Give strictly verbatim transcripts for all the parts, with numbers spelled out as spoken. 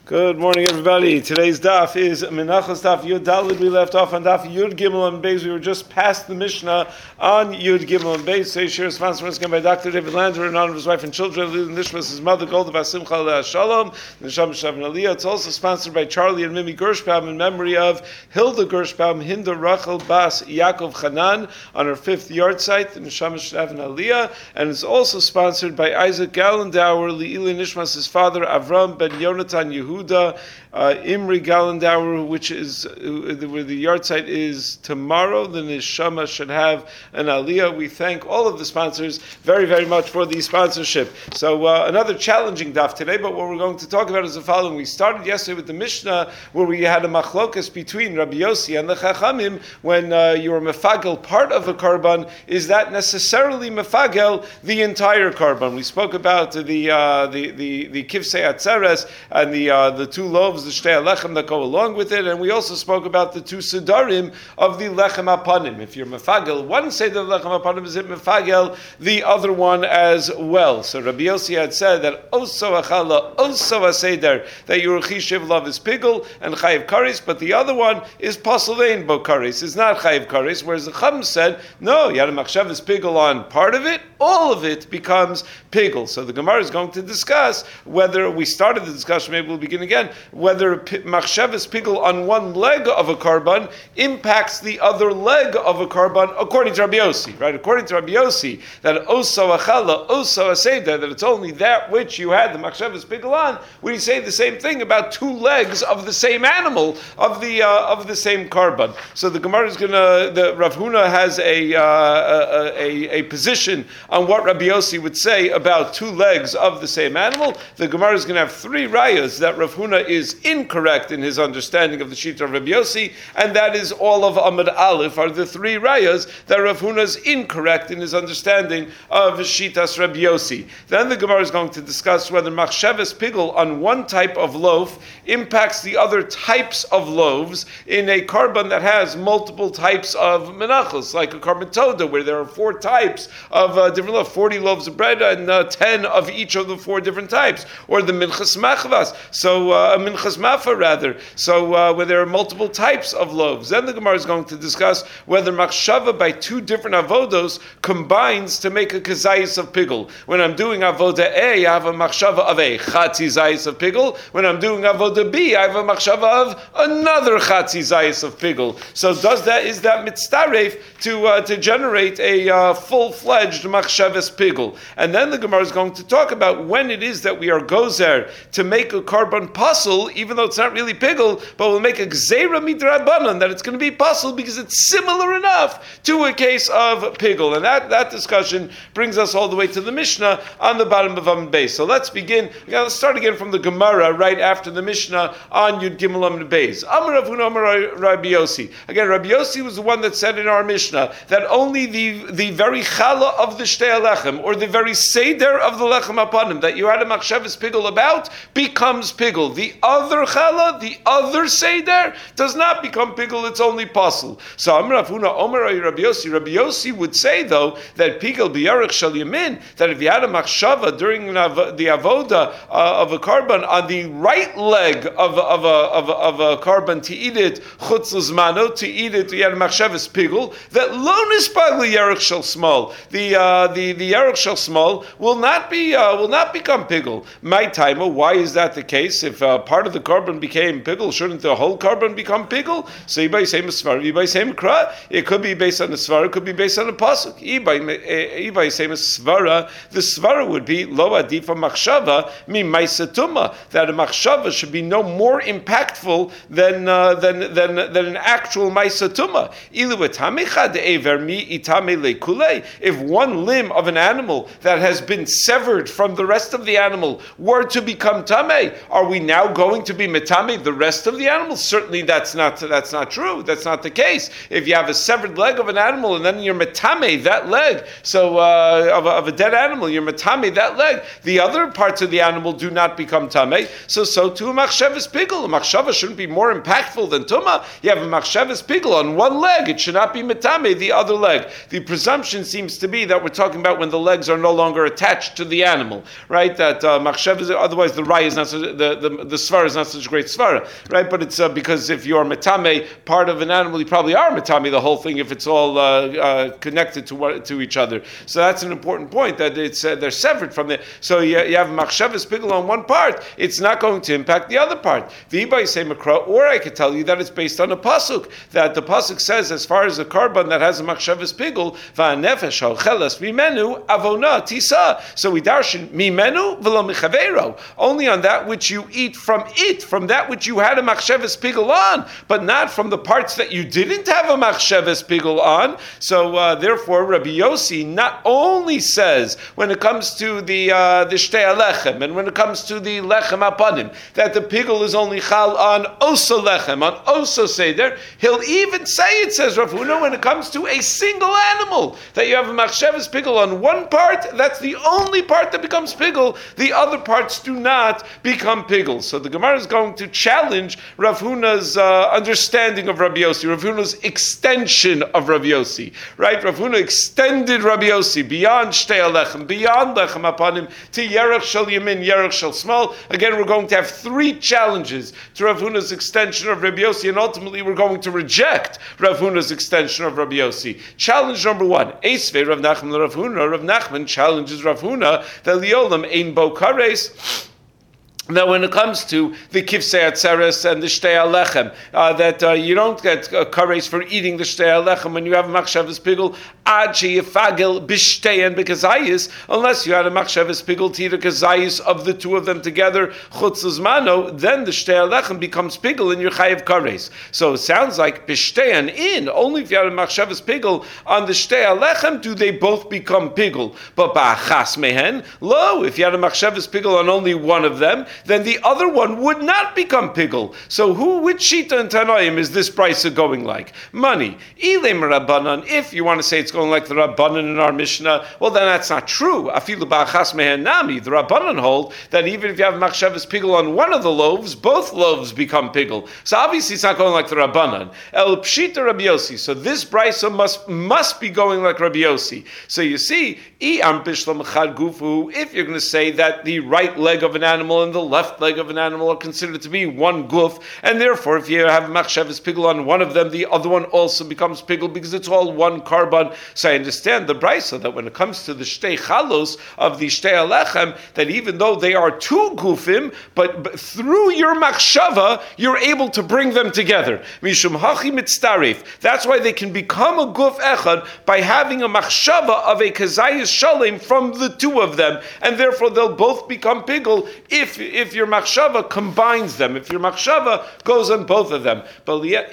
Good morning, everybody. Today's daf is Menachos daf Yud Daled. We left off on daf Yud Gimel and Beis. We were just past the Mishnah on Yud Gimel and Beis. So, share sponsor by Doctor David Lander in honor of his wife and children, Lilin Nishmas, his mother, Golda Basimcha Aleh Shalom, Nisham Shavin Aliyah. It's also sponsored by Charlie and Mimi Gershbaum in memory of Hilda Gershbaum, Hinda Rachel Bas Yaakov Hanan on her fifth yard site, Nisham Shavin Aliyah. And it's also sponsored by Isaac Gallandauer, Lilin Nishmas, his father, Avram Ben Yonatan Yehuda. Uh, Imri Gallandauer, which is uh, where the yard site is tomorrow. The Neshama should have an Aliyah. We thank all of the sponsors very, very much for the sponsorship. So uh, another challenging daf today, but what we're going to talk about is the following. We started yesterday with the Mishnah where we had a machlokas between Rabbi Yossi and the Chachamim when uh, you were mefagel part of a karban. Is that necessarily mefagel the entire karban? We spoke about the uh, the the the kivsei atzeres and the uh, the two loaves, the shtei lechem that go along with it, and we also spoke about the two sedarim of the lechem apanim. If you're mefagel one seder lechem apanim, is it mefagel the other one as well? So Rabbi Yossi had said that oso achala, oso aseder, that your chishiv love is pigel and chayiv karis, but the other one is pasalein bo karis, is not chayiv karis. Whereas the Chum said no, you had a machshav is pigel on part of it, all of it becomes pigel. So the Gemara is going to discuss whether we started the discussion. Maybe we'll begin again. Whether machshavas pigel on one leg of a karban impacts the other leg of a karban, according to Rabbi Yossi, right? According to Rabbi Yossi, that oso achala, oso aseda, that it's only that which you had the machshavas pigel on. We say the same thing about two legs of the same animal of the uh, of the same karban. So the Gemara is gonna. The Rav Huna has a, uh, a, a a position on what Rabbi Yossi would say about two legs of the same animal. The Gemara is going to have three rayas that Rav Huna is incorrect in his understanding of the Shita of Rabbi Yossi, and that is all of Amud Aleph are the three rayas that Rav Huna is incorrect in his understanding of Shitas Rabbi Yossi. Then the Gemara is going to discuss whether machshavas pigel on one type of loaf impacts the other types of loaves in a karban that has multiple types of menachos, like a karban toda, where there are four types of uh, different loaves, forty loaves of bread and uh, ten of each of the four different types, or the minchas machvas, so uh, a minchas mafa rather, so uh, where there are multiple types of loaves. Then the Gemara is going to discuss whether machshava by two different avodos combines to make a kazayis of pigel. When I'm doing avoda A, I have a machshava of a chatzi zayis of pigel. When I'm doing avoda B, I have a machshava of another chatzi zayis of pigel. So does that, is that mitztaref to uh, to generate a uh, full-fledged machshavas pigel? And then the Gemara is going to talk about when it is that we are gozer to make a karban pasul, even though it's not really pigel, but we'll make a gzeira midrabanan that it's going to be pasul because it's similar enough to a case of pigel. And that, that discussion brings us all the way to the Mishnah on the bottom of Amud Beis. So let's begin. Again, let's start again from the Gemara right after the Mishnah on Yud Gimel Amud Beis. Amar Rav Huna Amar Rabbi Yossi. Again, Rabbi Yossi was the one that said in our Mishnah that only the, the very chala of the shtei lechem, or the very seder of the lechem apanim that you had a machshavas pigel about, becomes pigel. The other chala, the other seder, does not become pigel, it's only pasul. So Amar Rav Huna Omer Rabbi Yossi, Rabbi Yossi would say though that pigel biyarech shel yamin, that if you had a machshava during the avoda uh, of a karban on the right leg of, of, a, of, a, of a karban to eat it, chutz l'zmano, to eat it, you had a machshavas pigel, that lo nispag liyarech shel small, the uh, the the yarech shel small will not be uh, will not become pigel. My timer, why is that the case? If uh, part of the karban became pigel, shouldn't the whole karban become pigel? So you buy same svara, you buy same kra. It could be based on the svara, it could be based on the pasuk. You buy same svara. The svara would be lo adifa machshava mi maisatuma, that a machshava should be no more impactful than uh, than than than an actual maisatuma. Ilu etamicha de'ever mi itame lekule. If one limb of an animal that has been severed from the rest of the animal were to become tameh, are we now going to be metame the rest of the animal? Certainly that's not that's not true. That's not the case. If you have a severed leg of an animal and then you're metame that leg, so uh, of, a, of a dead animal, you're metame that leg, the other parts of the animal do not become tameh. So so too a machshavas pigel. A machshava shouldn't be more impactful than tuma. You have a machshavas pigel on one leg, it should not be metame the other leg. The presumption seems to be that we're talking about when the legs are no longer attached to the animal, right? That uh, machshavas, otherwise the raya is not, the, the, the svara is not such a great svara, right? But it's uh, because if you're metame part of an animal, you probably are metame the whole thing if it's all uh, uh, connected to what, to each other. So that's an important point that it's uh, they're severed from it. So you, you have machshavas pigul on one part, it's not going to impact the other part. V'ibay say makra, or I could tell you that it's based on a pasuk, that the pasuk says as far as a carbon that has a machshavas pigul, va'nefesh ha'chelas mimenu avona tisa. So we darshan mimenu v'lo michavero, only on that which you eat from it, from that which you had a machshavas pigul on, but not from the parts that you didn't have a machshavas pigul on. So uh, therefore, Rabbi Yossi not only says when it comes to the uh, the shtei alechem and when it comes to the lechem apanim that the pigul is only chal on oso lechem, on oso seder. He'll even say, it says Rav Huna, when it comes to a single animal that you have a machshavas pigul on one part, that's the only part that becomes pigul. The other parts do not become pigul. So the Gemara is going to challenge Rav Huna's uh, understanding of Rabbi Yossi, Rav Huna's extension of Rabbi Yossi, right? Rav Huna extended Rabbi Yossi beyond shtei alechem, beyond lechem apanim, to yerech shel yamin, yerech shel small. Again, we're going to have three challenges to Rav Huna's extension of Rabbi Yossi, and ultimately we're going to reject Rav Huna's extension of Rabbi Yossi. Challenge number one, Eisvei Rav Nachman Rav Huna. Rav Nachman challenges Rav Huna that liolam ein bo kares. Now, when it comes to the kivsei atzeres and the shtei alechem, uh, that uh, you don't get uh, kares for eating the shtei alechem when you have a machshavas pigul ad sheyifagel b'shtein bekazayis, unless you had a machshavas pigul to eat a kazayis of the two of them together chutz uzmano, then the shtei alechem becomes pigul and you're chayiv kares. So it sounds like b'shtein in, only if you had a machshavas pigul on the shtei alechem do they both become pigul. But ba'achas mehen, lo, if you had a machshavas pigul on only one of them, then the other one would not become pigul. So who, which shita and tanoim is this brisa going like? Money. Ilem rabbanan, if you want to say it's going like the rabbanan in our Mishnah, well then that's not true. Afilu ba'achas mehen nami, the rabbanan hold that even if you have machshavas pigul on one of the loaves, both loaves become pigul. So obviously it's not going like the rabbanan. El pshita Rabbi Yossi. So this brisa must must be going like Rabbi Yossi. So you see, if you're going to say that the right leg of an animal and the left leg of an animal are considered to be one guf, and therefore if you have machshavas pigul on one of them, the other one also becomes pigul because it's all one carbon. So I understand the brisa that when it comes to the shtei chalos of the shtei alechem, that even though they are two gufim, but, but through your machshava, you're able to bring them together. Mishum hachi mitztarif. That's why they can become a guf echad by having a machshava of a kazayis shalem from the two of them, and therefore they'll both become pigul if if your machshava combines them, if your machshava goes on both of them. But if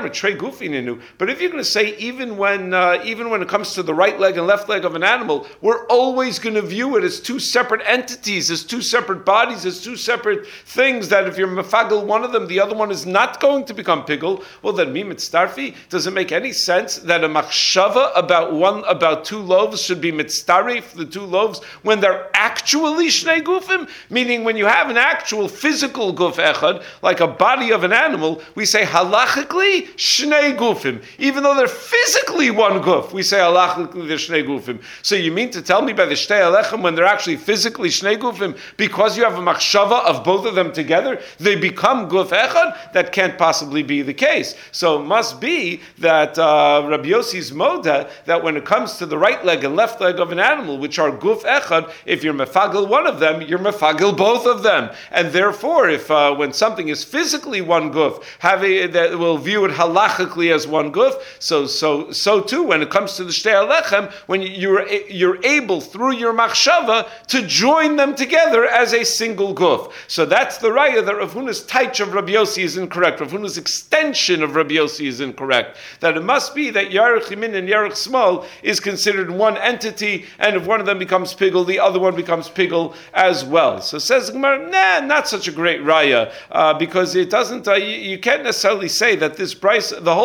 you're going to say even when uh, even when it comes to the right leg and left leg of an animal, we're always going to view it as two separate entities, as two separate bodies, as two separate things, that if you're mefagel one of them, the other one is not going to become pigul, well then mi mitztarfi, does it make any sense that a machshava about one, about two loaves should be mitztarif, the two loaves, when they're actually shnei gufim? Meaning when you have an actual physical guf echad, like a body of an animal, we say halachically shnei gufim. Even though they're physically one guf, we say halachically they're shnei gufim. So you mean to tell me by the shtei alechem, when they're actually physically shnei gufim, because you have a machshava of both of them together, they become guf echad? That can't possibly be the case. So it must be that uh, Rabbi Yossi's moda, that when it comes to the right leg and left leg of an animal, which are guf echad, if you're mefagel one of them, you're mefagel both of them. And therefore, if uh, when something is physically one guf, have a, that we'll view it halachically as one guf. So, so, so too, when it comes to the shtei alechem, when you're you're able through your machshava to join them together as a single guf. So that's the raya that Rav Huna's taich of Rabbi Yossi is incorrect. Rav Huna's extension of Rabbi Yossi is incorrect. That it must be that yarech yamin and yarech small is considered one entity, and if one of them becomes pigul, the other one becomes pigul as well. So says the Gemara, nah, not such a great raya, uh, because it doesn't. Uh, you, you can't necessarily say that this price, the whole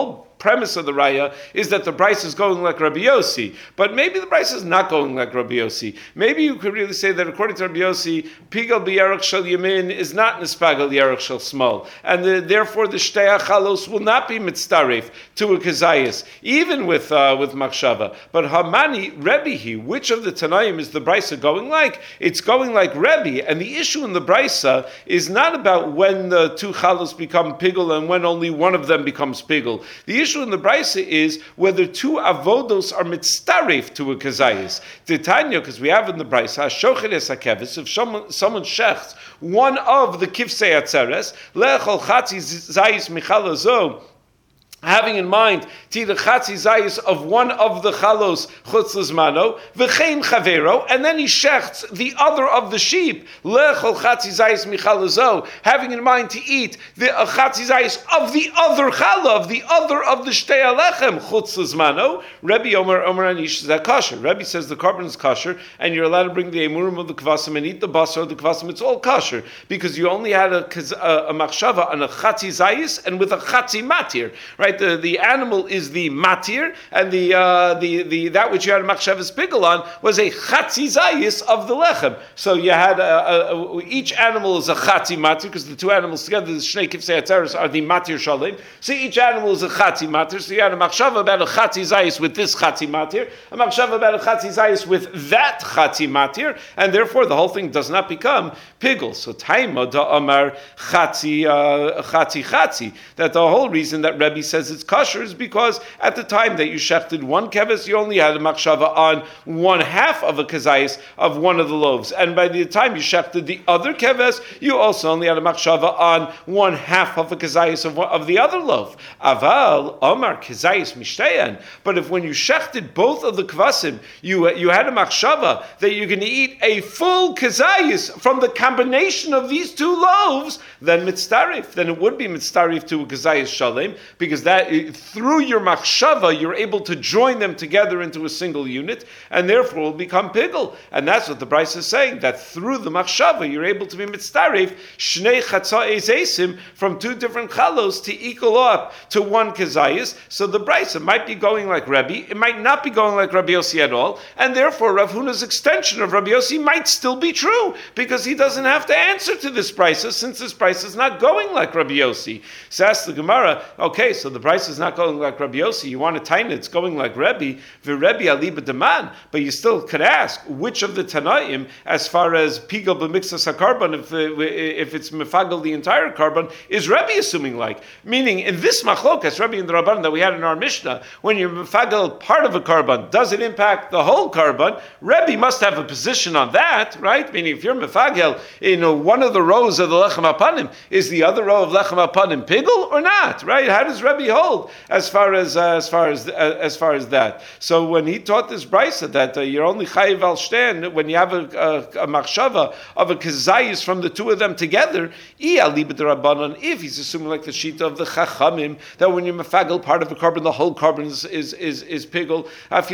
premise of the raya is that the Bryce is going like Rabbi Yossi, but maybe the Bryce is not going like Rabbi Yossi. Maybe you could really say that according to Rabbi Yossi, Pigel b'Yerech Shel Yamin is not Nispagel Yerech Shel Small, and the, therefore the Shtei Chalos will not be mitzdarif to a Kazayas, even with uh, with Machshava. But Hamani Rebbe, he which of the Tanaim is the Brisa going like? It's going like Rebbe, and the issue in the Brisa is not about when the two Chalos become Pigel and when only one of them becomes Pigel. The issue in the Brisa is whether two avodos are mitzdarif to a Kazayas. Titania, because we have in the Brisa, Shochet es hakeves, if someone, someone shechts one of the kifsei atzeres, lechol chatzi zayis michalazo, having in mind ti the chatzi zayis of one of the chalos chutz lezmano v'chein chavero, and then he shechts the other of the sheep lechol chatzi zayis michalazo, having in mind to eat the uh, chatzi zayis of the other chala, of the other of the shtei alechem chutz lezmano. Rebbe Omer Omer Anish is that kosher. Rebbe says the carbon is kosher, and you're allowed to bring the emurim of the kvasim and eat the basar of the kvasim. It's all kosher because you only had a a, a machshava on a chatzi zayis and with a chatzi matir, right? The, the animal is the matir, and the uh, the the that which you had a machshavas pigel on was a chatzi zayis of the lechem. So you had a, a, a, each animal is a chatzi matir because the two animals together, the shnei kifsei atzeres, are the matir shalim. So each animal is a chatzi matir. So you had a machshava about a chatzi zayis with this chatzi matir, a machshava about a chatzi zayis with that chatzi matir, and therefore the whole thing does not become pigel. So taima da amar chatzi chatzi chatzi. That the whole reason that Rebbe says it's kosher is because at the time that you shechted one keves, you only had a machshava on one half of a kazayis of one of the loaves, and by the time you shechted the other keves, you also only had a machshava on one half of a kazayis of, of the other loaf. Aval omar kazayis mishteyan. But if when you shechted both of the kvasim, you you had a machshava that you're going to eat a full kazayis from the combination of these two loaves, then mitzdarif, then it would be mitzdarif to a kazayis shalem, because that through your machshava you're able to join them together into a single unit, and therefore will become pigel. And that's what the Bryce is saying, that through the machshava you're able to be mitzdarif shnei chatza'es esim from two different chalos to equal up to one kazayis. So the Bryce might be going like Rebbe, it might not be going like Rabbi Yossi at all, and therefore Rav Huna's extension of Rabbi Yossi might still be true, because he doesn't have to answer to this Bryce, since this Bryce is not going like Rabbi Yossi. So ask the Gemara, okay, so the Bryce is not going like Rabbi Yossi, you want to time it's going like Rebbe, v'Rebbe aliba deman, but you still could ask, which of the Tanaim, as far as Pigel b'mixas hakarban, if, if it's mefagel the entire carbon, is Rebbe assuming like? Meaning, in this machlokas, Rebbe and the Rabban that we had in our Mishnah, when you're mefagel part of a carbon, does it impact the whole carbon? Rebbe must have a position on that, right? Meaning, if you're mefagel in one of the rows of the lechem apanim, is the other row of lechem apanim pigel or not, right? How does Rebbe hold as far as uh, as far as uh, as far as that? So when he taught this brisa that uh, you're only chayiv al shten when you have a, a, a machshava of a kazayis from the two of them together, if he's assuming like the shita of the chachamim that when you're mefagel part of a carbon, the whole carbon is is is, is pigel,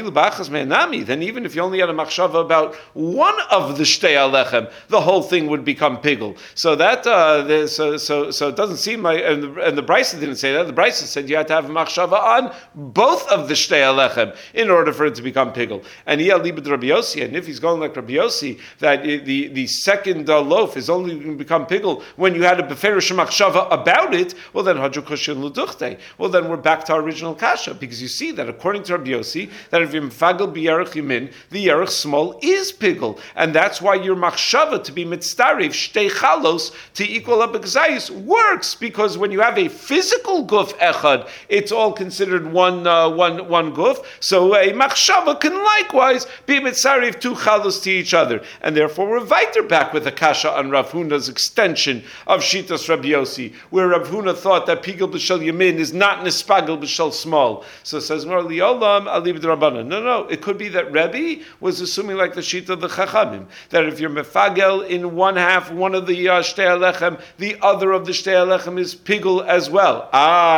then even if you only had a machshava about one of the shtei alechem, the whole thing would become pigel. So that uh, so so so it doesn't seem like, and the, and the Brisa didn't say that. The Brisa said you had to have a machshava on both of the shtei alechem in order for it to become pigel. And he alibed Rabbi Yossi, and if he's going like Rabbi Yossi, that the the second uh, loaf is only going to become pigel when you had a beferish machshava about it, well then hadru kosher l'duchte. Well then we're back to our original kasha, because you see that according to Rabbi Yossi, that if you're mefagel b'yarech yamin, the yarech small is pigel, and that's why your machshava to be mitzdarif shtei chalos to equal up exayis works, because when you have a physical guf echad, it's all considered one uh, one one guf. So a machshava can likewise be mitzdarif two chalos to each other, and therefore we're weiter back with a kasha on Rav Huna's extension of shitas Rabbi Yossi, where Rav Huna thought that pigel b'shel yamin is not nispagel b'shel small. So it says more liolam alib d'rabbanan. No, no, it could be that Rebbe was assuming like the shita of the chachamim, that if you're mefagel in one half, one of the uh, shtei alechem, the other of the shtei alechem is pigel as well. Ah, we say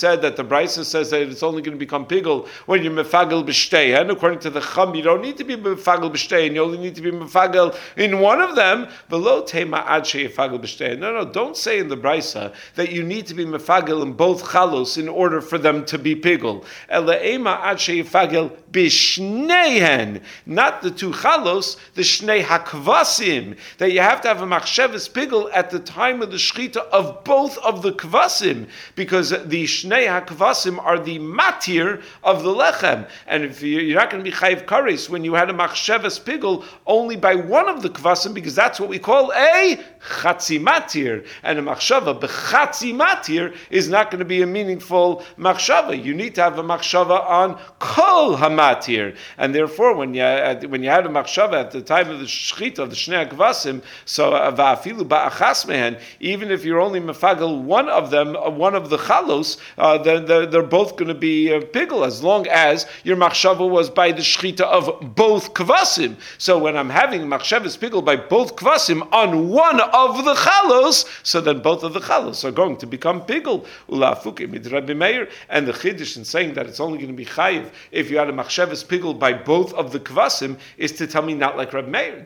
said that the Brisa says that it's only going to become pigul when you're mefagel b'shtei. And according to the Chum, you don't need to be mefagel b'shtei, and you only need to be mefagel in one of them. Below tema ad sheyefagel b'shtei. No, no, don't say in the Brisa that you need to be mefagel in both chalos in order for them to be pigul. Ela ema ad sheyefagel b'shneihen, not the two chalos, the shnei hakvasim, that you have to have a machshavas pigul at the time of the shchita of both of the kvasim, because the shnei hakvasim are the matir of the lechem, and if you're not going to be chayiv kares when you had a machshavas pigul only by one of the kvasim, because that's what we call a chatzi matir, and a machshava b'chatzi matir is not going to be a meaningful machshava. You need to have a machshava on kol hamatir, and therefore when you when you had a machshava at the time of the shchita of the shnei hakvasim, so va'afilu ba'achas mehen, even if you're only mefagel one of them, uh, one of the chalos, uh, then they're, they're both going to be uh, pigul, as long as your machshava was by the shchita of both kvasim. So when I'm having machshavas pigul by both kvasim on one of the chalos, so then both of the chalos are going to become pigul. Ula'afuke mid Rabbi Meir, and the chiddush in saying that it's only going to be chayiv if you had a machshavas pigul by both of the kvasim is to tell me not like Rabbi Meir,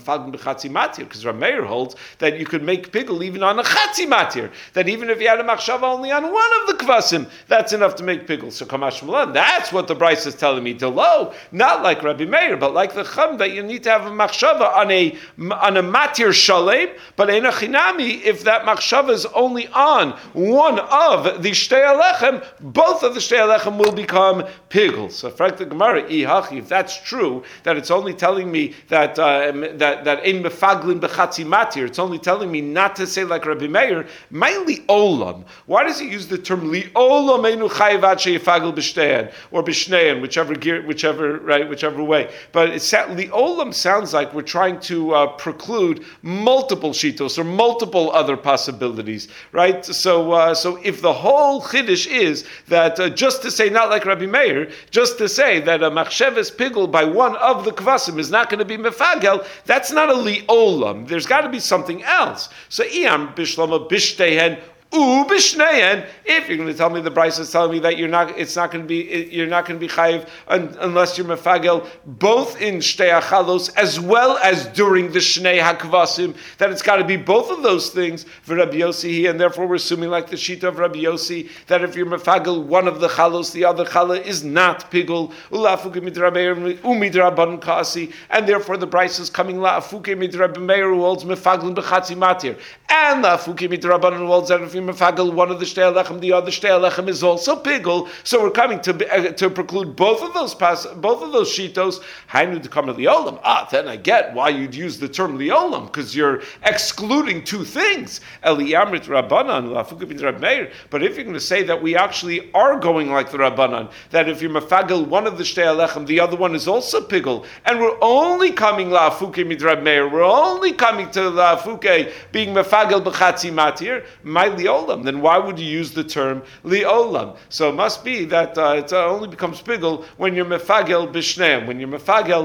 because Rabbi Meir holds that you could make pigul even on a chatzi matir, that even if you had a machshava only on one of the kvasim, that's enough to make pigul. So Kamash Mulan, that's what the Bryce is telling me. Delo, not like Rabbi Meir, but like the Chum, that you need to have a machshava on a on a matir shalem, but in a chinami, if that machshava is only on one of the shtei alechem, both of the shtei alechem will become pigul. So frank the Gemara, if that's true, that it's only telling me that uh, that that in mefaglin bechatzi matir, it's only telling me not to say like Rabbi Meir, my li'olam. Why does he use the term li'olam einu chayivat sheyefagel b'shtein or b'shnein, whichever gear, whichever right, whichever way? But it's li'olam sounds like we're trying to uh, preclude multiple shitos or multiple other possibilities, right? So, uh, so if the whole chiddush is that uh, just to say not like Rabbi Meir, just to say that a machshavas pigul by one of the kvasim is not going to be mefagel, that's not a li'olam. There's got to be something else. So, iyam bishlama bishtehen u b'shneien. If you're going to tell me the Bryce is telling me that you're not, it's not going to be, you're not going to be chayiv un, unless you're mefagel both in shtei achalos as well as during the shnei hakvasim, that it's got to be both of those things for Rabbi Yossi, and therefore we're assuming like the shita of Rabbi Yossi that if you're mefagel one of the chalos, the other chala is not pigul. Ulafuke midrabeir umidraban kasi, and therefore the Bryce is coming la'afuke midrabeir who holds mefaglin b'chatzi matir, and la'afuke midraban who holds that if you're mefagel one of the shtei alechem, the other shtei alechem is also pigul. So we're coming to uh, to preclude both of those pas, both of those shitos. Hainu to come to liolam. Ah, then I get why you'd use the term liolam, because you're excluding two things. Eliyamrit rabbanan la'afuke Rab Meir. But if you're going to say that we actually are going like the rabbanan, that if you're mefagel one of the shtei alechem, the other one is also pigul, and we're only coming la'afuke midrab Meir, we're only coming to la'afuke being mefagel b'chatzi matir, my liolam, then why would you use the term liolam? So it must be that uh, it uh, only becomes pigul when you're mefagel b'shneim, when you're mefagel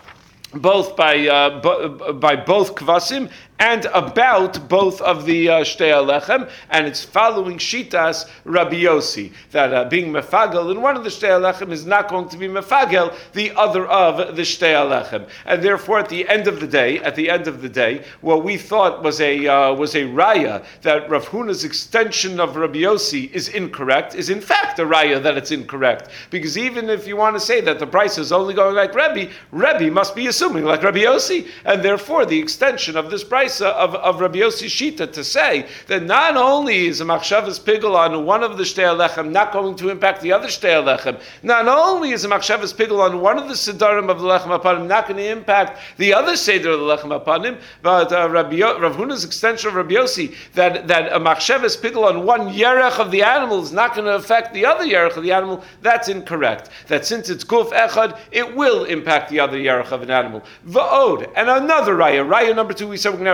both by uh, b- by both kvasim and about both of the uh, shtei alechem, and it's following shitas Rabbi Yossi, that uh, being mefagel in one of the shtei alechem is not going to be mefagel the other of the shtei alechem, and therefore at the end of the day, at the end of the day, what we thought was a uh, was a raya that Rav Huna's extension of Rabbi Yossi is incorrect, is in fact a raya that it's incorrect, because even if you want to say that the price is only going like Rebbe, Rebbe must be assuming like Rabbi Yossi, and therefore the extension of this price Of, of Rabbi Yossi Shita to say that not only is a machshavas pigul on one of the shtei alechem not going to impact the other shtei alechem, not only is a machshavas pigul on one of the sedarim of the lechem apanim not going to impact the other seder of the lechem apanim, but uh, Rabbi Yo- Rav Huna's extension of Rabbi Yossi that that a machshavas pigul on one yerech of the animal is not going to affect the other yerech of the animal. That's incorrect. That since it's guf echad, it will impact the other yerech of an animal. Va'od, and another raya, raya number two. We said we're going to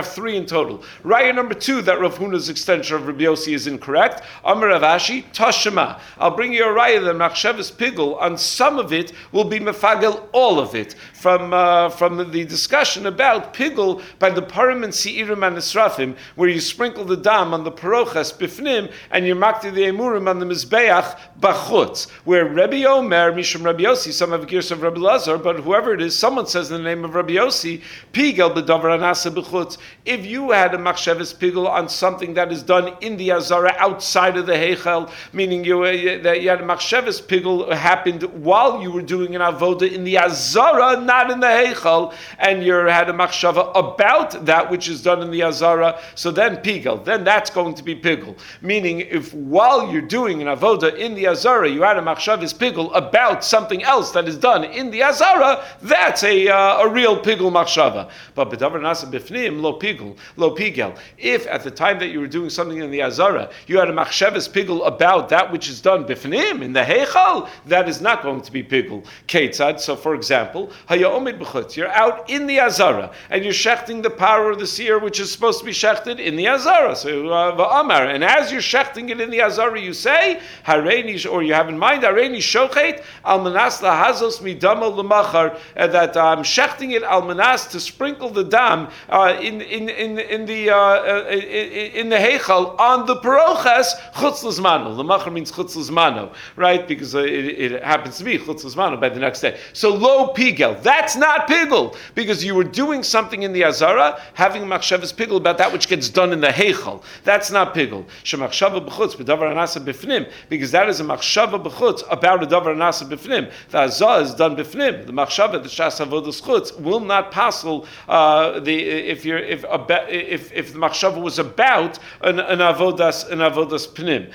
have three in total. Raya number two, that Rav Huna's extension of Rabbi Yossi is incorrect. Amar Rav Ashi, Tashema. I'll bring you a Raya that Machshavas Pigul, on some of it, will be Mefagel all of it. From uh, from the discussion about Pigul by the Parim and Seirim and Nisrafim, where you sprinkle the dam on the Parochas Bifnim, and you makti the Emurim on the Mizbeach Bachutz, where Rabbi Omer, Mishum Rabbi Yossi, some have gears of Rabbi Lazar, but whoever it is, someone says in the name of Rabbi Yossi, Pigel b'davar anasa b'chutz. If you had a machshavas pigel on something that is done in the Azara outside of the Heichel, meaning you, uh, that you had a machshavas pigel happened while you were doing an avoda in the Azara, not in the Heichel, and you had a machshava about that which is done in the Azara, so then pigel, then that's going to be pigel. Meaning, if while you're doing an avoda in the Azara, you had a machshavas pigel about something else that is done in the Azara, that's a uh, a real pigel machshava. But b'davar nasa bifnim lo pigel lo pigel. If at the time that you were doing something in the Azara, you had a machshavas pigel about that which is done bifnim in the Heichal, that is not going to be pigel. Ketzad. So, for example, haya omid b'chutz. You're out in the Azara and you're shechting the power of the seer, which is supposed to be shechted in the Azara. So va'amar, uh, and as you're shechting it in the Azara, you say hareini, or you have in mind hareini shochet al manas lahazos midama l'machar, that I'm shechting it al manas to sprinkle the dam uh, in in in in the uh, uh, in, in the heichal on the parochas chutz l'zmano. L'machar means chutz l'zmano, right? Because uh, it, it happens to be chutz l'zmano by the next day. So lo pigel, that's not pigel, because you were doing something in the Azara, having a machshavas pigel about that which gets done in the heichal. That's not pigel. Shemachshava b'chutz b'davar anasa b'fnim, because that is a machshava b'chutz about a davar anasa b'fnim. The azah is done b'fnim. The machshava, the shas avodas chutz, will not passel uh, the if you're if if if the machshava was about an, an avodas an avodas pnim.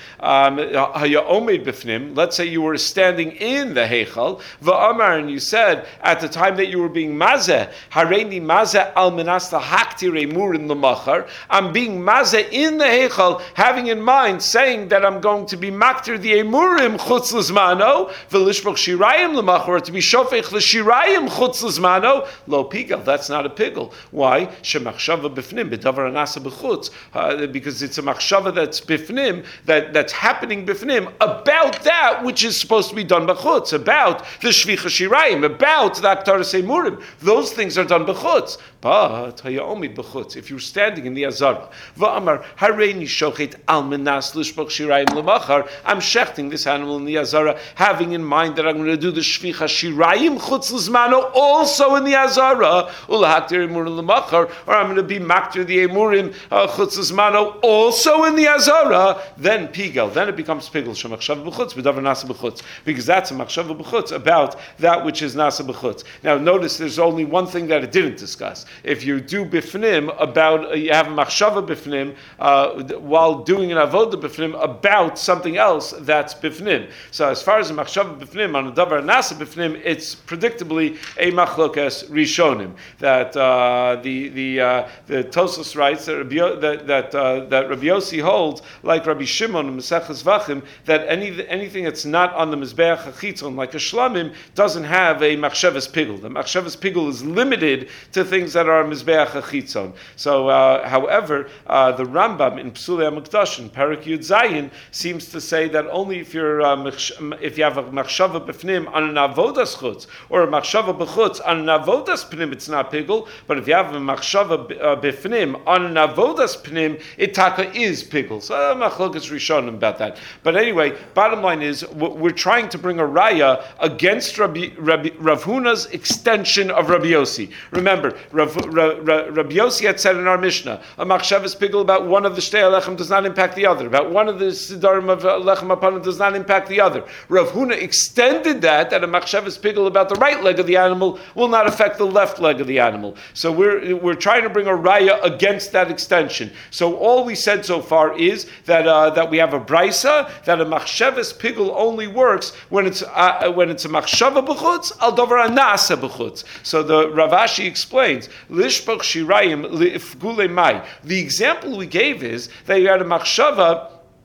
Haya omed b'fnim. Let's say you were standing in the heichal va'amar, and you said at the time that you were being mazeh, hareini mazeh al menas lahaktir emurim l'machar. I'm being mazeh in the heichal, having in mind saying that I'm going to be maktir the emurim chutz l'zmano v'lishbach shirayim l'machar, to be shofech l'shirayim chutz l'zmano lo pigel. That's not a pigel. Why? Shemachshava b'fnim b'davar anasa b'chutz, uh, because it's a machshava that's b'fnim, that that's happening b'fnim about that which is supposed to be done b'chutz, about the shvicha shirayim, about the aktaras emurim. Those things are done b'chutz. But hayomid b'chutz, if you're standing in the Azara, va'amar hareini shochet al menas lishbach shirayim l'machar, I'm shechting this animal in the Azara, having in mind that I'm going to do the shvicha shirayim chutz l'zmano also in the Azara, ulahaktir emurim l'machar, or I'm going to be maktir the emurim uh, chutz l'zmano also in the Azara, then pigel, then it becomes pigel, shemachshav b'chutz b'davar nasa b'chutz, because that's a machshav b'chutz about that which is nasa b'chutz. Now notice there's only one thing that it didn't discuss. If you do bifnim about, uh, you have a machshava bifnim uh, while doing an avoda bifnim about something else that's bifnim. So as far as a machshava bifnim on a davar nasa bifnim, it's predictably a machlokas rishonim. That uh, the the uh, the Tosfos writes that Rabbi, that that, uh, that Rabbi Yossi holds, like Rabbi Shimon in Maseches Vachim, that any anything that's not on the mizbeach hachitzon, like a shlamim, doesn't have a machshavas pigul. The machshavas pigul is limited to things that are mizbeach hachitzon. So, uh, however, uh, the Rambam in Psulei HaMikdash in Parak Yud Zayin seems to say that only if you're uh, if you have a machshava b'fnim on an avodas chutz, or a machshava b'chutz on an avodas pnim, it's not pigul. But if you have a machshava b'fnim on an avodas pnim, it taka is pigul. So machlokas rishonim about that. But anyway, bottom line is we're trying to bring a raya against Rabbi, Rabbi, Rav Huna's extension of Rabbi Yossi. Remember, Rav, Rav, Rabbi Yossi had said in our Mishnah, a machshavas pigul about one of the shtei alechem does not impact the other. About one of the sidarim of lechem apanim does not impact the other. Rav Huna extended that, that a machshavas pigul about the right leg of the animal will not affect the left leg of the animal. So we're we're trying to bring a raya against that extension. So all we said so far is that uh, that we have a brisa that a machshavas pigul only works when it's uh, when it's a machshava b'chutz al davar anasa b'chutz. So the Rav Ashi explains lishbach shirayim li'ifgule mai. The example we gave is that you had a machshava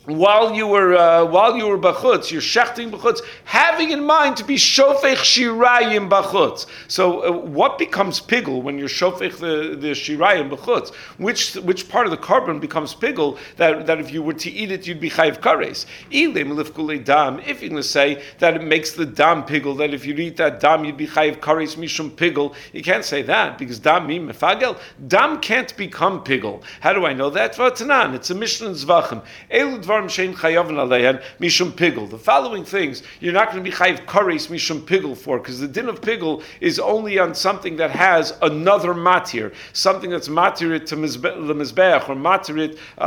while you were uh, while you were bachutz, you're shechting bachutz, having in mind to be shofech shirayim bachutz. So, uh, what becomes pigul when you're shofech the, the shirayim bachutz? Which which part of the carbon becomes pigul that, that if you were to eat it, you'd be chayiv kares? Ilim lifkulei dam. If you're going to say that it makes the dam pigul, that if you eat that dam, you'd be chayiv kares mishum pigul, you can't say that because dam mi mefagel. Dam can't become pigul. How do I know that? V'atanan. It's a Mishnah Zvachim. Elu mishum pigul. The following things you're not going to be chayiv kares mishum pigul for, because the din of pigul is only on something that has another matir, something that's matirit to the mizbeach or matirit uh,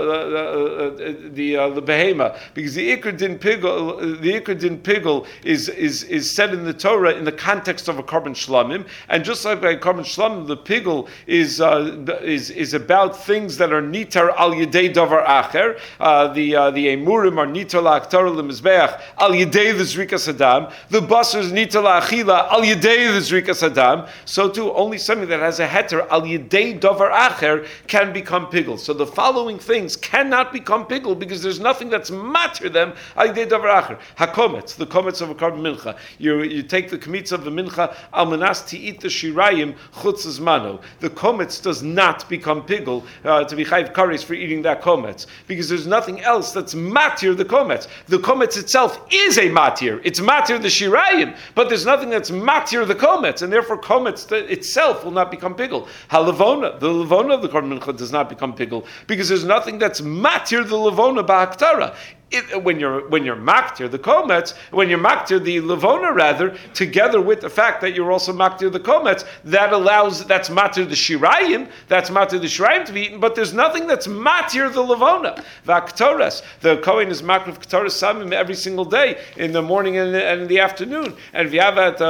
uh, the uh, the behema, because the ikr din pigul, the ikr din pigul is is is said in the Torah in the context of a korban shlamim, and just like by korban shlamim, the pigul is uh, is is about things that are nitar al yedei davar acher. Uh, the uh, the emurim are nitar la'aktar lemizbeach al yedei the zrikas adam. The basar is nitar la'achila al yedei the zrikas adam. So too, only something that has a heter al yedei davar acher can become pigul. So the following things cannot become pigul because there's nothing that's matter them al yedei davar acher. Hakometz, the komets of a korban mincha. You you take the kometz of the mincha al manas to eat the shirayim chutz zmano. The komets does not become pigul uh, to be chayiv kares for eating that komets because there's nothing else that's matir the komets. The komets itself is a matir. It's matir the shirayim, but there's nothing that's matir the komets, and therefore komets itself will not become pigul. Halavona, the levona of the korban mincha does not become pigul because there's nothing that's matir the levona ba'aktara. It, when you're when you're maktir the komets, when you're maktir the levona rather, together with the fact that you're also maktir the komets, that allows that's matir the shirayim, that's matir the shirayim to be eaten, but there's nothing that's matir the levona. V'aktoras, the kohen is maktir of ktoras samim every single day in the morning and, and in the afternoon. And if you have at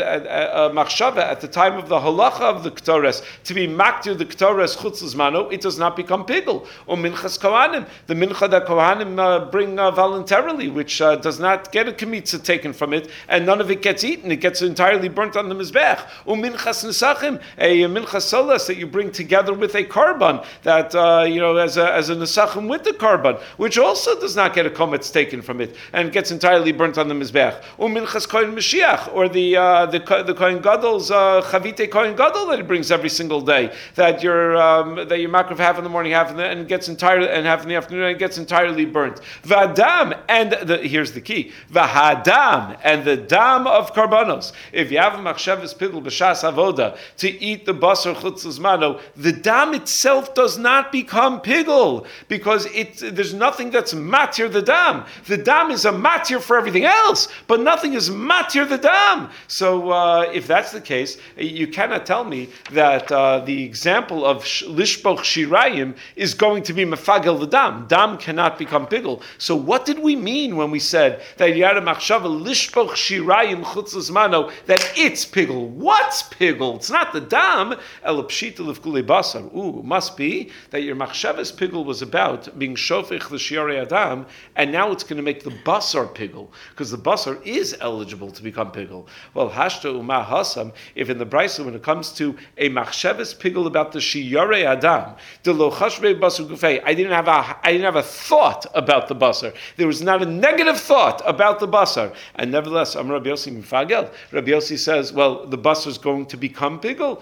a machshava at the time of the halacha of the ktoras to be maktir the ktoras chutz zmano, it does not become pigul. Or minchas kohanim, the mincha that kohanim uh, bring Uh, voluntarily, which uh, does not get a kemitza taken from it, and none of it gets eaten. It gets entirely burnt on the mizbech. Uminchas nesachim, a minchas solas that you bring together with a korban that uh, you know as a as a nesachim with the korban, which also does not get a kometz taken from it and gets entirely burnt on the mizbech. Uminchas kohen mashiach, or the uh, the the kohen gadol's uh, chavite kohen gadol that it brings every single day, that you're um, that you makrav half in the morning, half in the and gets entirely and half in the afternoon and it gets entirely burnt. Vadam, and the, here's the key, Vahadam, and the dam of karbanos. If you have a machshavas pigul b'shas avoda to eat the basar chutz zmano, the dam itself does not become pigul because it there's nothing that's matir the dam. The dam is a matir for everything else, but nothing is matir the dam. So uh, if that's the case, you cannot tell me that uh, the example of lishboch shirayim is going to be mefagel the dam. Dam cannot become pigul. So what did we mean when we said that Yara Machshava Lishpoch Shirayim Chutz Zmano, that it's pigul? What's pigul? It's not the dam. El Pshita Lefkulei Basar. Ooh, must be that your Machshava's pigul was about being Shofech the Shiarei Adam, and now it's going to make the Basar pigul, because the Basar is eligible to become pigul. Well, Hashta Umah Hasam, if in the Brisa, when it comes to a Machshava's pigul about the Shiarei Adam, the Lo Chashvei Basar Gufei, I didn't have a, I didn't have a thought about the Basar. There was not a negative thought about the basar, and nevertheless, Am Rabbi Yossi Mifagel. Rabbi Yossi says, "Well, the basar is going to become pigul."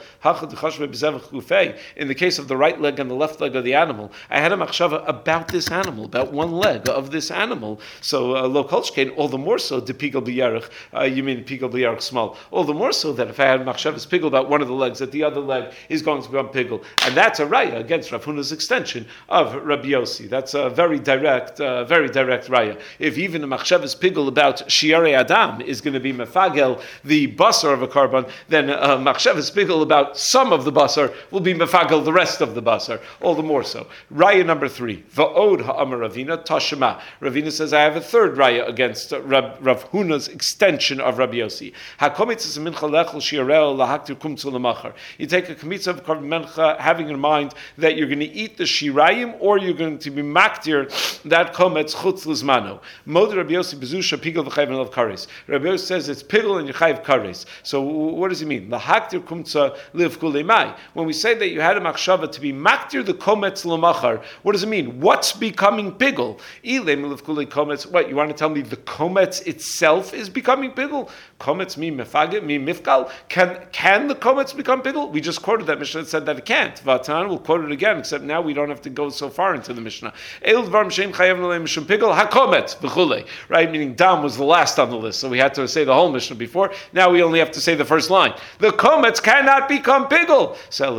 In the case of the right leg and the left leg of the animal, I had a machshava about this animal, about one leg of this animal. So lo kolshkein, all the more so, de pigul b'yarech. You mean pigul b'yarech small? All the more so that if I had machshava's pigul about one of the legs, that the other leg is going to become pigul, and that's a raya against Rav Huna's extension of Rabbi Yossi. That's a very direct, uh, very direct raya. If even a machshavas pigul about shiarei adam is going to be mefagel the basar of a korban, then a machshavas pigul about some of the basar will be mefagel the rest of the basar. All the more so. Raya number three. Va'od ha'amar Ravina tashema. Ravina says, I have a third raya against Rav, Rav Huna's extension of Rabbi Yossi. Hakomitzas mincha lechel shiarei lahaktir kumtzul lemachar. You take a komitza of korban mincha, having in mind that you're going to eat the shirayim, or you're going to be maktir that kometz komets chutz lizmano. Mod Rabbi Yossi bezusha pigel v'chayv of kares. Rabbi Yossi says it's pigel and yechayv kares. So what does he mean? Lahaktir kumtza liv kulemai. When we say that you had a machshava to be maktir the komets lamachar, what does it mean? What's becoming pigel? Ilem liv kule komets. What, you want to tell me the komets itself is becoming pigel? Komets mean mefagit, mean mifkal. Can can the komets become pigel? We just quoted that Mishnah that said that it can't. Vatan will quote it again, except now we don't have to go so far into the Mishnah. Right, meaning dam was the last on the list, so we had to say the whole Mishnah before. Now we only have to say the first line. The komets cannot become pigel.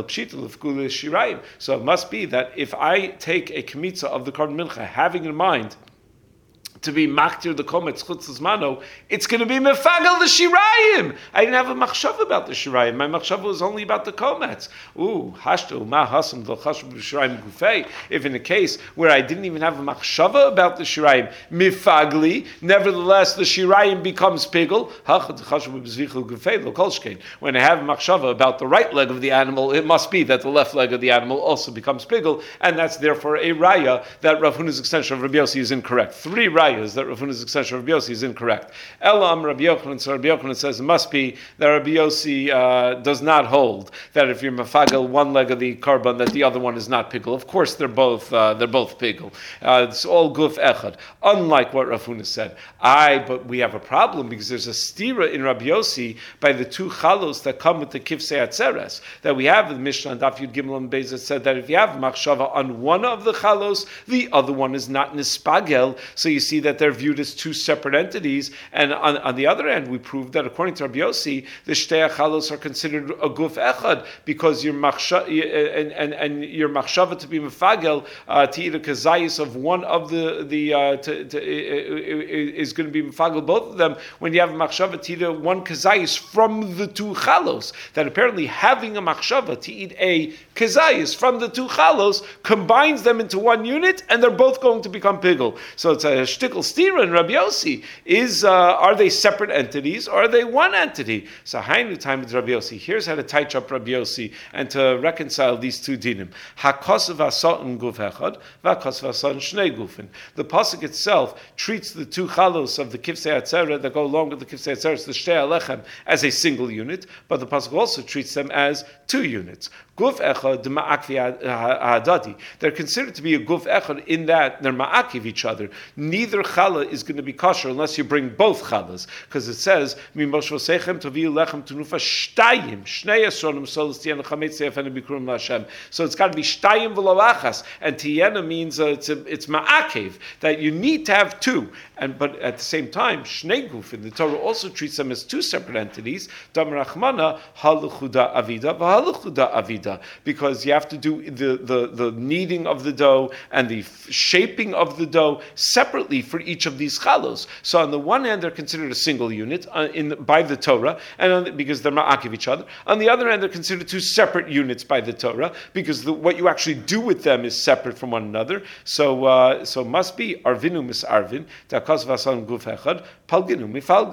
So it must be that if I take a kemitza of the korban mincha, having in mind to be maktir the komets chutz lizmano, it's going to be mefagel the shirayim. I didn't have a machshava about the shirayim. My machshava was only about the komets. Ooh, hashtu ma hasam del chashav b'shirayim gufei. If in a case where I didn't even have a machshava about the shirayim, mifagli, nevertheless the shirayim becomes pigel. Hachad chashav b'zvichel gufei lo kolshkein. When I have a machshava about the right leg of the animal, it must be that the left leg of the animal also becomes pigel, and that's therefore a raya that Rav Huna's extension of Rabbi Yossi is incorrect. Three rayas that Rav Huna's extension of Rabbi Yossi is incorrect. Elam Rabbi Yochanan, so Rabbi Yochanan says it must be that Rabbi Yossi uh, does not hold that if you're mafagel one leg of the korban, that the other one is not pigel. Of course, they're both uh, they're both pigel. Uh, it's all guf echad. Unlike what Rav Huna said, I but we have a problem because there's a stira in Rabbi Yossi by the two chalos that come with the kifsei atzeres that we have in the Mishnah and Daf Yud Gimel and Beis that said that if you have machshava on one of the chalos, the other one is not nispagel. So you see that they're viewed as two separate entities, and on, on the other end, we proved that according to Rabbi Yossi, the shtei chalos are considered a guf echad because your machshava and, and, and your machshava to be mefagel uh, to eat a kazayis of one of the the uh, to, to, is going to be mefagel both of them when you have a machshava to eat a one kazayis from the two chalos. That apparently having a machshava to eat a kazayis from the two chalos combines them into one unit, and they're both going to become pigel. So it's a shtickle stira in Rabbi Yossi. Is uh, are they separate entities or are they one entity? So hainu time with Rabbi Yossi. Here's how to touch up Rabbi Yossi and to reconcile these two dinim. Hakosav asotin guf echad, v'hakosav asotin shnei gufin. The pasuk itself treats the two chalos of the kifsei atzeret that go along with the kifsei atzeret, the shtei alechem, as a single unit, but the pasuk also treats them as two units. Guf echad ma'akvi hadadi. They're considered to be a guf echad in that they're ma'akiv each other. Neither challah is going to be kosher unless you bring both challahs, because it says mimosh v'seichem toviu lechem tenufa shtayim shnei esronim solos tiyena chametz yefenu bikurim laHashem. So it's got to be shtayim v'lo achas, and tiyena means uh, it's a, it's ma'akiv that you need to have two. And but at the same time, shnei gufin, the Torah also treats them as two separate entities. Dam rachmana haluchuda avida v'haluchuda avida, because you have to do the, the, the kneading of the dough and the shaping of the dough separately for each of these chalos. So on the one hand, they're considered a single unit uh, in by the Torah, and on the, because they're ma'akiv each other. On the other hand, they're considered two separate units by the Torah, because the, what you actually do with them is separate from one another. So uh, so must be arvinu misarvin ta'kos v'asan guf echad palginu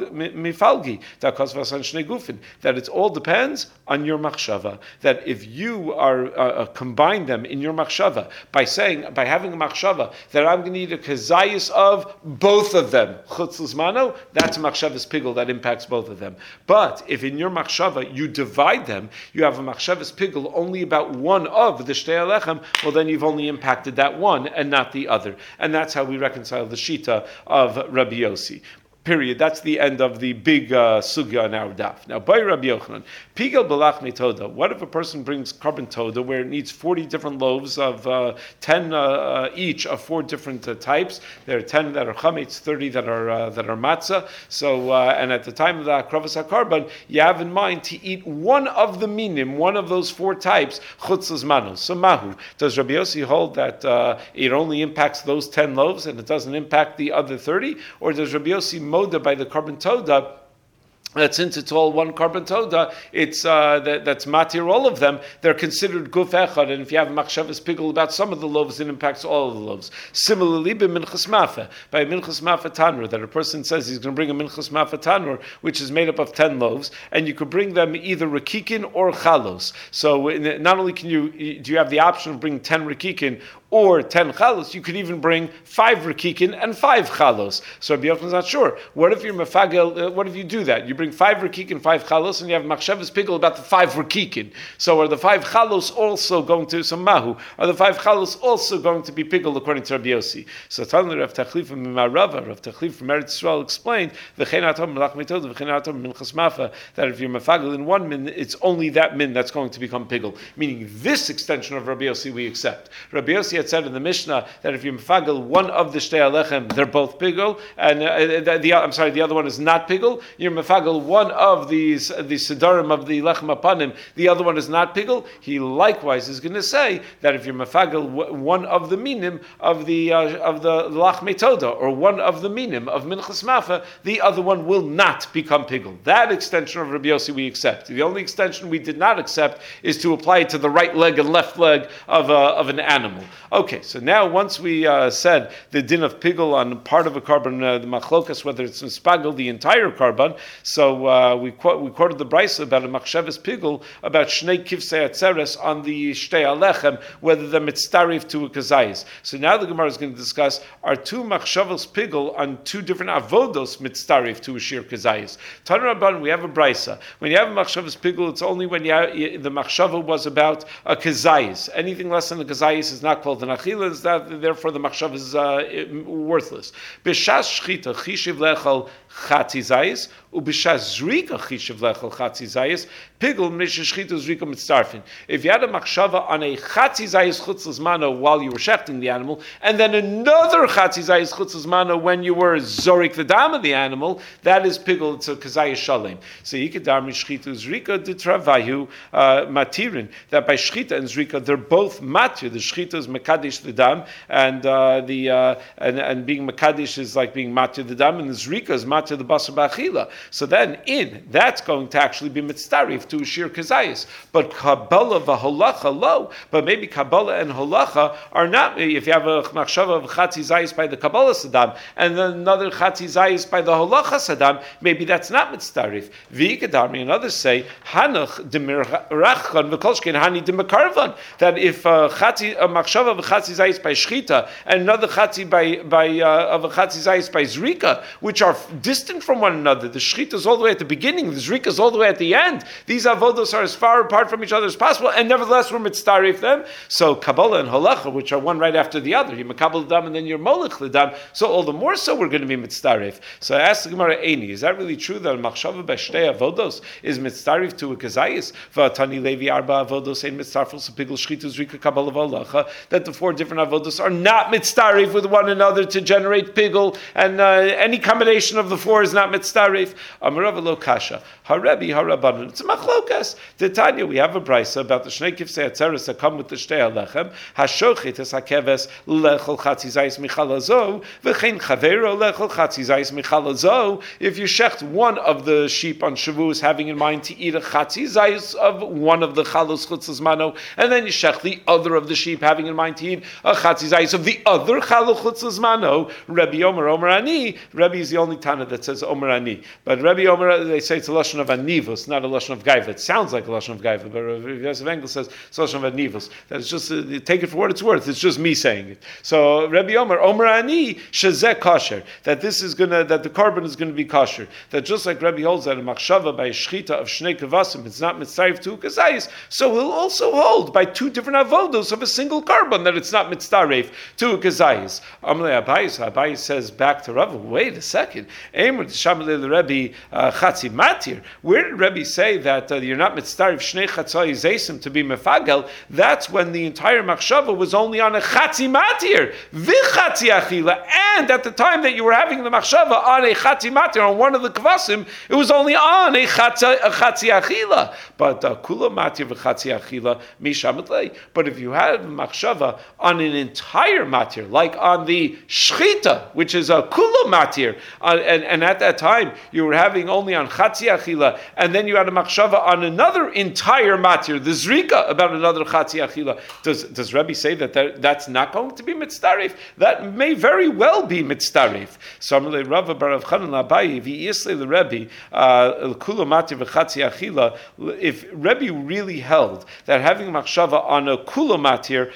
mifalgi ta'kos v'asan shnei gufin. That it all depends on your machshava. That if you are uh, uh, combine them in your machshava by saying by having a machshava that I'm going to eat a kazayis of both of them chutz lizmano, that's a machshavas pigel that impacts both of them. But if in your machshava you divide them, you have a machshavas pigel only about one of the shtei alechem, well then you've only impacted that one and not the other. And that's how we reconcile the shita of Rabbi Yossi. Period. That's the end of the big uh, sugya on our daf. Now, by Rabbi Yochanan, pigel belach metoda. What if a person brings korban toda where it needs forty different loaves of uh, ten uh, each of four different uh, types? There are ten that are chametz, thirty that are uh, that are matzah. So, uh, and at the time of the akravas hakarban, you have in mind to eat one of the minim, one of those four types, chutz lizmano. So, mahu, does Rabbi Yossi hold that uh, it only impacts those ten loaves and it doesn't impact the other thirty, or does Rabbi Yossi moda by the korban toda that since it's all one korban toda, it's uh, that, that's matir all of them. They're considered guf echad, and if you have a machshavas pigel about some of the loaves, it impacts all of the loaves. Similarly, by minchas mafa, by minchas mafa tanur, that a person says he's going to bring a minchas mafa tanur, which is made up of ten loaves, and you could bring them either rakikin or chalos. So not only can you do you have the option of bringing ten rakikin or ten chalos, you could even bring five rakikin and five chalos. So Rabbi Yochanan is not sure. What if you're mefagel? Uh, what if you do that? You bring five rakikin, five chalos, and you have machshavas pigul about the five rakikin. So are the five chalos also going to some mahu? Are the five chalos also going to be pigul according to Rabbi Yossi? So Tanli Rav Tachlif from Marava, Rav Tachlif from Eretz Yisrael explained v'chein atom melach metod v'chein atom minchas mafa, that if you're mefagel in one min, it's only that min that's going to become pigul. Meaning this extension of Rabbi Yossi we accept. Rabbi Yossi had said in the Mishnah that if you mefagel one of the shtei alechem, they're both pigul, and uh, the, the I'm sorry, the other one is not pigul. You're mefagel one of these the sedarim of the lechem apanim, the other one is not pigul. He likewise is going to say that if you're mefagel one of the minim of the uh, of the lach metoda, or one of the minim of minchas mafa, the other one will not become pigul. That extension of Rabbi Yossi we accept. The only extension we did not accept is to apply it to the right leg and left leg of uh, of an animal. Okay, so now once we uh, said the din of pigul on part of a carbon, uh, the machlokas, whether it's mispagel the entire carbon, so uh, we qu- we quoted the brisa about a machshavas pigul about shnei kivsei atzeres on the shtei alechem, whether they're mitztarif to a kazayis. So now the Gemara is going to discuss are two machshavas pigul on two different avodos mitztarif to a shir kazayis. Tanu Rabban, we have a brisa. When you have a machshavas pigul, it's only when you have, the machshava was about a kazayis. Anything less than a kazayis is not called an achila, is that therefore the machshava is uh, worthless. B'shas shchita chishiv lechal chatzi zayis, ub'shas zrika chishiv lechal chatzi zayis, pigul misha shchita zrika mitzarfin. If you had a machshava on a chatzi zayis chutz l'zmano while you were shechting the animal, and then another chatzi zayis chutz l'zmano when you were zorik the dam of the animal, that is pigul, it's a kazayis shalem. So yikadar mishchita zrika ditravayu matirin, that by shchita and zrika they're both matir. The shchita is mekadesh the dam, and uh, the uh, and, and being mekadesh is like being matir the dam, and the zrika is matir the basar b'achila. So then in that's going to actually be mitzdarif to a shir kazayis. But kabbalah v'holacha lo. But maybe kabbalah and holacha are not. If you have a machshava of chatzi zayis by the kabbalah sadam, and then another chatzi zayis by the holacha sadam, maybe that's not mitzdarif. V'ikadarmi, and others say hanach demirachkan v'kolshkin hani demekarvan, that if uh, chatzi a machshava of a chatzi zayis by shchita and another chatzi by by uh, of a chatzi zayis by zrika, which are distant from one another. The shchita is all the way at the beginning, the zrika is all the way at the end. These avodos are as far apart from each other as possible, and nevertheless we're mitzdarif them. So kabbalah and halacha, which are one right after the other, you makabel dam and then you're molech l'dam. So all the more so we're going to be mitzdarif. So I asked the Gemara, Eini, is that really true that a machshava b'shtei avodos is mitzdarif to a kazayis? V'atani levi arba avodos ein mitzdarfel sepigul shchita zrika kabbalah v'halacha, that the four different avodos are not mitzdarif with one another to generate pigul, and uh, any combination of the four is not mitzdarif. Amarav lo kasha harebi harabanan. It's a machlokas. Titania, we have a brisa about the shnei kivsei atzeres that come with the shtei alechem. Hashochet es hakeves lechol chatzi zayis michalazo v'chein chavero lechol chatzi zayis michalazo. If you shecht one of the sheep on Shavuos having in mind to eat a chatzi zayis of one of the chalos chutz l'zmano, and then you shecht the other of the sheep having in mind to eat a chatzi zayis of the other chalos chutz l'zmano, Rabbi Omer Omer Ani. Rabbi is the only Tana that says Omer Ani, but Rabbi Omer, they say it's a lashon of anivus, not a lashon of gaiva. It sounds like a lashon of gaiva, but Rabbi Yosef Engel says it's a lashon of anivus. That it's just uh, take it for what it's worth. It's just me saying it. So Rabbi Omer Omer Ani shezeh kosher, that this is gonna that the carbon is going to be kosher. That just like Rabbi holds that a machshava by a shchita of shnei kavasim it's not mitzdarif to kazayis, so he'll also hold by two different avodos of a single carbon that it's not mitzdarif to kazayis. Amle Abayi, so Abayi says back to Rav, wait a second. Where did Rebbe say that uh, you're not mitzdarif shnei chatzai zaysim to be mefagel? That's when the entire machshava was only on a chatzi matir v'chatzi achila, and at the time that you were having the machshava on a chatzi matir on one of the kvasim, it was only on a chatzi, a chatzi achila. But kula matir v'chatzi achila mishametlei. But if you had machshava on an entire matir, like on the shchita, which is a kula matir, uh, and, and at that time you were having only on chatzi achila, and then you had a machshava on another entire matir, the zrika, about another chatzi achila. Does does Rebbe say that, that that's not going to be mitzdarif? That may very well be mitzdarif. So Amalei Rava bar Rav Chanan Abayi v'yisle the Rebbe el kula matir v'chatzi achila. If Rebbe really held that having machshava on a kula matir, on a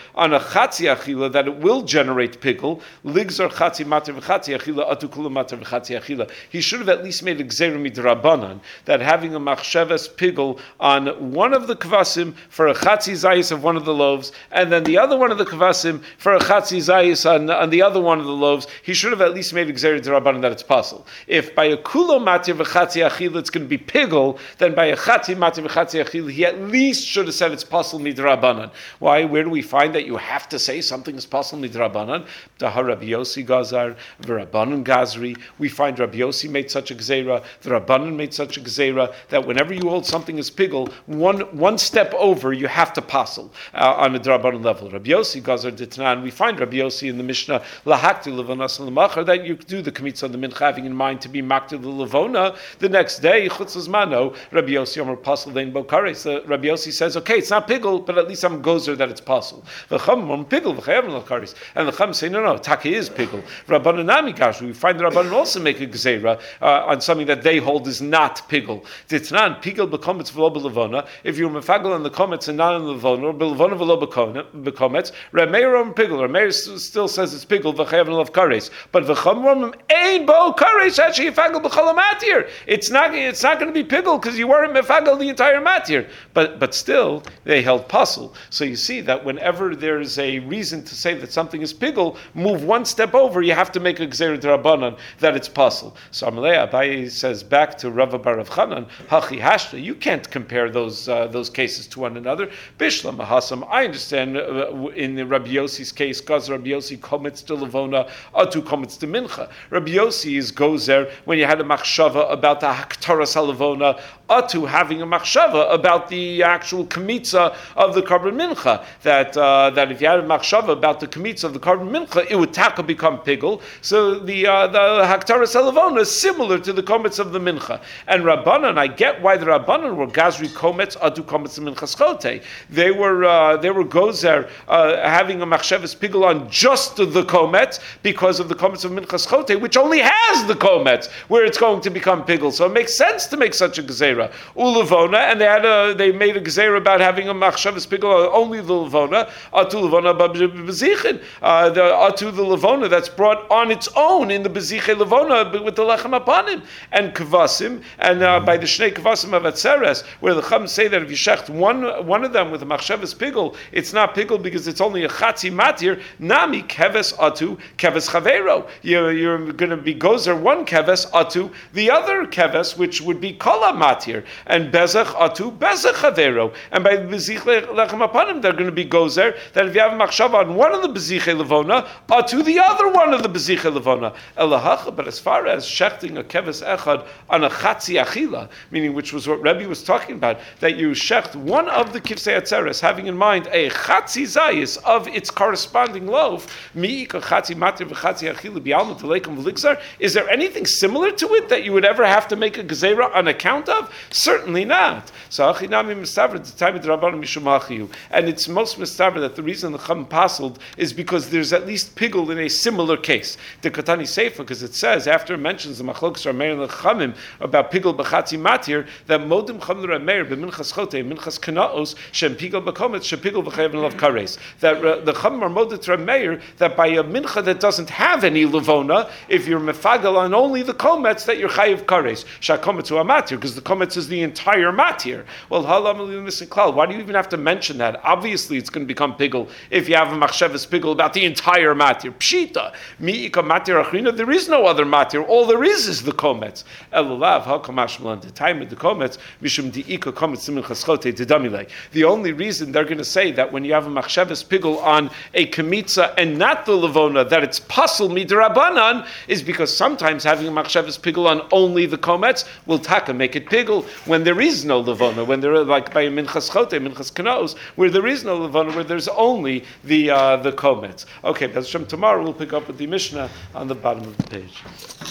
chatzi achila, that it will generate pigul, ligzar chatzi matir v'chatzi achila, atu kula matir v'chatzi achila. He should have at least made a gzeira midrabanan, that having a machsheves pigul on one of the kvasim for a chatzi zayis of one of the loaves, and then the other one of the kvasim for a chatzi zayis on, on the other one of the loaves, he should have at least made a gzeira midrabanan that it's possible. If by a kulo matir v'chatzi achila it's going to be pigul, then by a chatzi matir v'chatzi achila he at least should have said it's possible midrabanan. Why? Where do we find that you have to say something is possible midrabanan? Dahar Rabbi Yossi Gazar, v'Rabbanan Gazri. We find Rabbi Yossi made such a gzeira, the Rabbanan made such a gzeira, that whenever you hold something as pigul, one one step over you have to passel uh, on a Rabbanan level. Rabbi Yossi Gazar Ditnan. We find Rabbi Yossi in the Mishnah lahakti levanas l'machar, that you do the kamitza on the mincha having in mind to be makti the levona the next day. Chutz mano Rabbi Yossi Omer pasel lein bokares. Rabbi Yossi says, okay, it's not pigul, but at least I'm gozer that it's possible. V'cham on pigul v'chayav l'karis, and the chum say no, no, taki is pigul. Rabbanan nami gash. We find the Rabbanan also make a gzeira uh, on something that they hold is not pigul. Ditnan pigul bekomets v'lo belevona. If you're mefagel on the komets and not on the levona, or belevona v'lo bekomets, Rameir on pigul. Rameir still says it's pigul v'chayav l'karis, but v'cham on ein bo karis actually mefagel b'chol matir. It's not. It's not going to be pigul because you weren't mefagel the entire matir. But but still they held puzzle. So you see that whenever there's a reason to say that something is pigul, move one step over, you have to make a gzeira d'Rabbanan that it's puzzle. So Amalei Abaye says back to Rava bar Rav Chanan, Hachi Hashta, you can't compare those uh, those cases to one another. Bishla Mahasam, I understand uh, in the Rabbi Yossi's case, because Rabbi Yossi commits to Levona, Atu commits to Mincha. Rabbi Yossi is gozer when you had a machshava about the Haktaras HaLevona, Atu having a machshava about the actual kamitza of the Karban Mincha. That uh, that if you had a machshava about the kamitza of the Karban Mincha, it would taka become pigul. So the uh, the Haktaras HaLevona is similar to the komets of the Mincha. And Rabbanan, I get why the Rabbanan were Gazri komets, Atu komets Minchas Chote. They were uh, they were gozer uh, having a machshavas pigul on just the komets because of the komets of Minchas Chote, which only has the komets where it's going to become pigul. So it makes sense to make such a gzeira. Ulevona, and they had a they made a gzeira about having a machshavas pigul only the levona, atu levona b'bezichin, uh, the atu the levona that's brought on its own in the beziche levona with the lechem apanim and kvasim, and uh, by the shnei kvasim of atzeres, where the chum say that if you shecht one one of them with a machshavas pigul, it's not pigul because it's only a chatzi matir. Nami keves atu keves chavero. You're you're going to be gozer one keves atu the other keves, which would be kala matir, and bezach atu bezach chavero. And by bezich lechem apanim, they're going to be gozer that if you have a machshava on one of the beziche levona, atu the other one of the beziche levona. Elahacha, but as far as shechting a keves echad on a chatzi achila, meaning which was what Rebbe was talking about, that you shecht one of the kivsei atzeres, having in mind a chatzi zayis of its corresponding loaf, mi'ika chatzi matir v'chatzi achila bi'alma telekum v'ligzar. Is there anything similar to it that you would ever have to make a gezerah on account of? Certainly not. So achinami mistaver at the time of the Rabbanim mishum hachiyu, and it's most mistaver that the reason the chum pasled is because there's at least pigul in a similar case. The Katani Seifa, because it says after it mentions the machlokes Rameir and Lechamim about pigul b'chatzi matir, that modim cham l'Rameir b'minchas chote minchas kanaos shem pigul b'kometz shem pigul b'chayav l'lav kares. That uh, the chum are modim to Rameir that by a mincha that doesn't have any levona, if you're mefagal on only the kometz, that you're chayav kares shakometz hu amatir, because the kometz is the entire matir. Well, halam missing klal. Why do you even have to mention that? Obviously, it's going to become pigul if you have a machshavas pigul about the entire matir. Pshita mi'ika matir achrina. There is no other matir. All there is is the kometz. Elulav hakamashmalan the time of the kometz mishum di'ika kometz minchas chote dedamilei. The only reason they're going to say that when you have a machshavas pigul on a kamitza and not the levona that it's pasul midrabanan is because sometimes having a machshavas pigul on only the kometz will taka make it pigul when there is no levona, when there are like by minchas chote, minchas kanaos, where there is no levona, where there's only the uh, the kometz. Okay, that's from tomorrow. We'll pick up with the Mishnah on the bottom of the page.